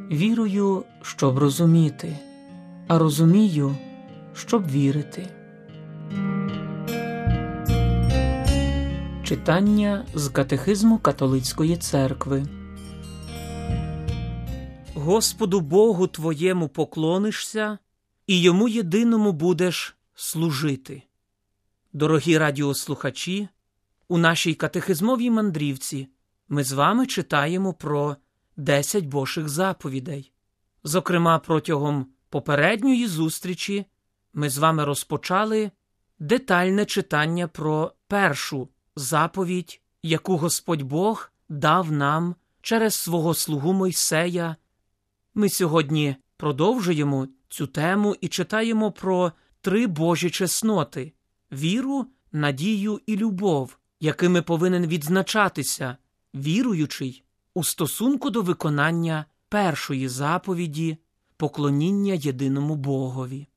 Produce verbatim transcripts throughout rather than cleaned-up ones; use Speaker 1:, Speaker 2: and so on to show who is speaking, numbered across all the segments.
Speaker 1: Вірую, щоб розуміти, а розумію, щоб вірити. Читання з Катехизму Католицької Церкви. Господу Богу твоєму поклонишся, і Йому єдиному будеш служити. Дорогі радіослухачі, у нашій катехизмовій мандрівці ми з вами читаємо про десять Божих заповідей. Зокрема, протягом попередньої зустрічі ми з вами розпочали детальне читання про першу заповідь, яку Господь Бог дав нам через свого слугу Мойсея. Ми сьогодні продовжуємо цю тему і читаємо про три Божі чесноти – віру, надію і любов, якими повинен відзначатися віруючий у стосунку до виконання першої заповіді – поклоніння єдиному Богові.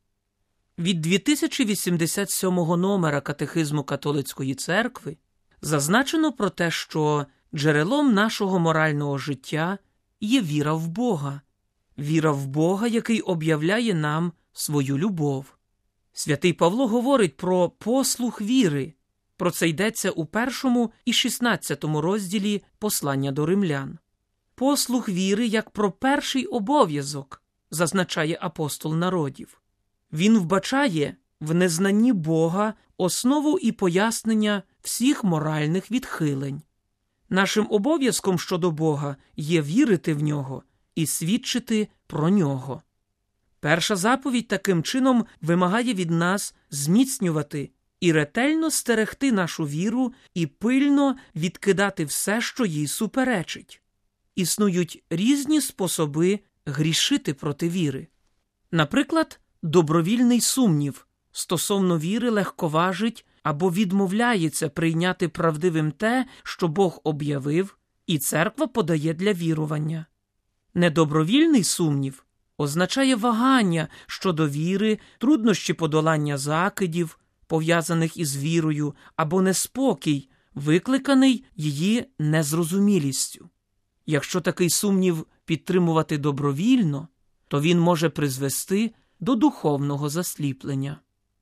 Speaker 1: Від дві тисячі вісімдесят сьомого номера Катехизму Католицької Церкви зазначено про те, що джерелом нашого морального життя є віра в Бога. Віра в Бога, який об'являє нам свою любов. Святий Павло говорить про послух віри. Про це йдеться у першому і шістнадцятому розділі послання до римлян. Послух віри як про перший обов'язок, зазначає апостол народів. Він вбачає в незнанні Бога основу і пояснення всіх моральних відхилень. Нашим обов'язком щодо Бога є вірити в Нього і свідчити про Нього. Перша заповідь таким чином вимагає від нас зміцнювати і ретельно стерегти нашу віру і пильно відкидати все, що їй суперечить. Існують різні способи грішити проти віри. Наприклад, добровільний сумнів стосовно віри легковажить або відмовляється прийняти правдивим те, що Бог об'явив, і церква подає для вірування. Недобровільний сумнів означає вагання щодо віри, труднощі подолання закидів, пов'язаних із вірою, або неспокій, викликаний її незрозумілістю. Якщо такий сумнів підтримувати добровільно, то він може призвести до духовного засліплення.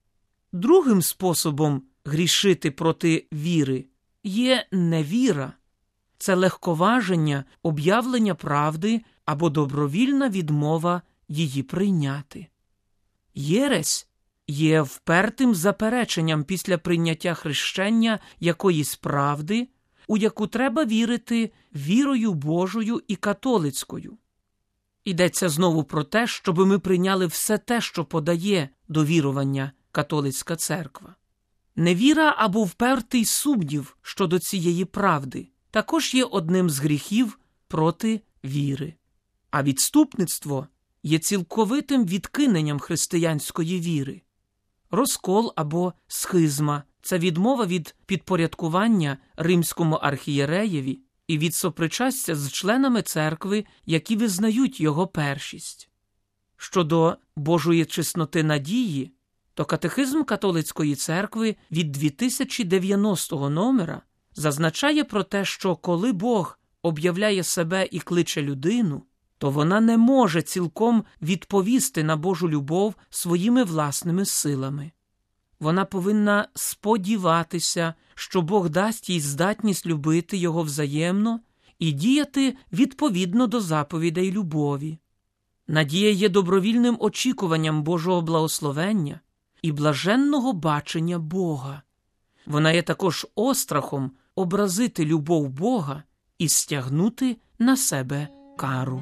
Speaker 1: Другим способом грішити проти віри є невіра. Це легковаження об'явлення правди або добровільна відмова її прийняти. Єресь є впертим запереченням після прийняття хрещення якоїсь правди, у яку треба вірити вірою Божою і католицькою. Йдеться знову про те, щоб ми прийняли все те, що подає до вірування католицька церква. Невіра або впертий сумнів щодо цієї правди також є одним з гріхів проти віри. А відступництво є цілковитим відкиненням християнської віри. Розкол або схизма – це відмова від підпорядкування римському архієреєві і від сопричастя з членами церкви, які визнають його першість. Щодо Божої чесноти надії, то Катехизм Католицької Церкви від дві тисячі дев'яностого номера зазначає про те, що коли Бог об'являє себе і кличе людину, то вона не може цілком відповісти на Божу любов своїми власними силами. Вона повинна сподіватися, що Бог дасть їй здатність любити Його взаємно і діяти відповідно до заповідей любові. Надія є добровільним очікуванням Божого благословення і блаженного бачення Бога. Вона є також острахом образити любов Бога і стягнути на себе кару.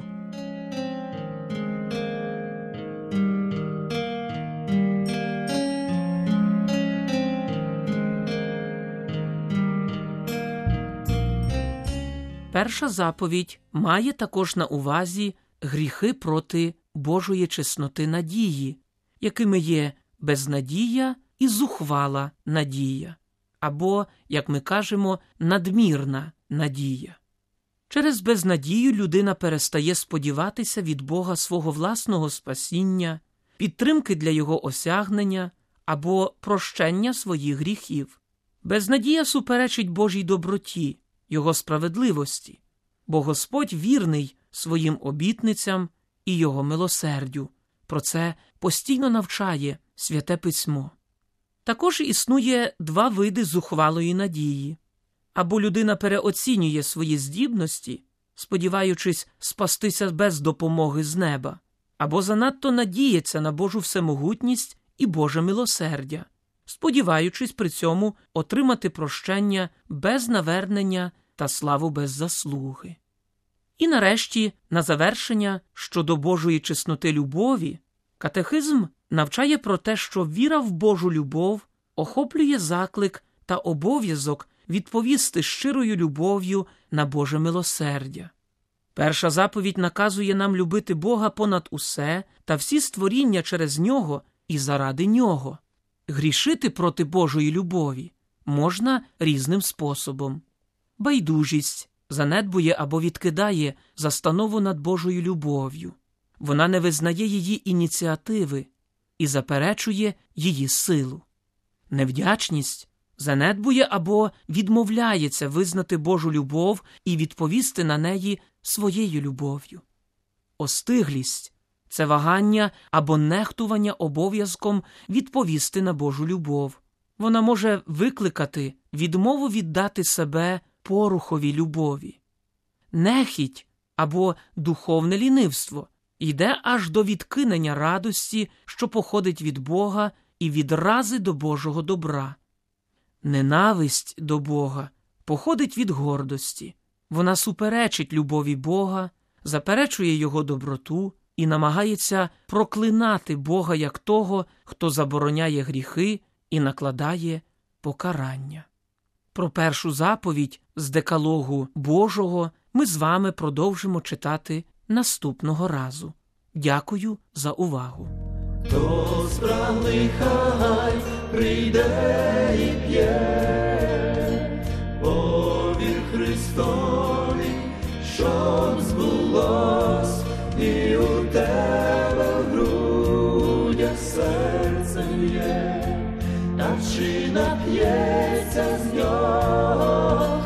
Speaker 1: Перша заповідь має також на увазі гріхи проти Божої чесноти надії, якими є безнадія і зухвала надія, або, як ми кажемо, надмірна надія. Через безнадію людина перестає сподіватися від Бога свого власного спасіння, підтримки для його осягнення або прощення своїх гріхів. Безнадія суперечить Божій доброті, Його справедливості, бо Господь вірний своїм обітницям і Його милосердю. Про це постійно навчає Святе Письмо. Також існує два види зухвалої надії. Або людина переоцінює свої здібності, сподіваючись спастися без допомоги з неба, або занадто надіється на Божу всемогутність і Боже милосердя, сподіваючись при цьому отримати прощення без навернення та славу без заслуги. І нарешті, на завершення, щодо Божої чесноти любові, катехизм навчає про те, що віра в Божу любов охоплює заклик та обов'язок відповісти щирою любов'ю на Боже милосердя. Перша заповідь наказує нам любити Бога понад усе та всі створіння через Нього і заради Нього. Грішити проти Божої любові можна різним способом. Байдужість занедбує або відкидає застанову над Божою любов'ю. Вона не визнає її ініціативи і заперечує її силу. Невдячність занедбує або відмовляється визнати Божу любов і відповісти на неї своєю любов'ю. Остиглість – це вагання або нехтування обов'язком відповісти на Божу любов. Вона може викликати відмову віддати себе порухові любові. Нехіть або духовне лінивство йде аж до відкинення радості, що походить від Бога, і відрази до Божого добра. Ненависть до Бога походить від гордості. Вона суперечить любові Бога, заперечує Його доброту і намагається проклинати Бога як того, хто забороняє гріхи і накладає покарання. Про першу заповідь з Декалогу Божого ми з вами продовжимо читати наступного разу. Дякую за увагу.
Speaker 2: Хто спраглий, хай прийде і п'є, повір Христові, щоб збулось, і у тебе в грудях серцем є, та чи нап'ється з нього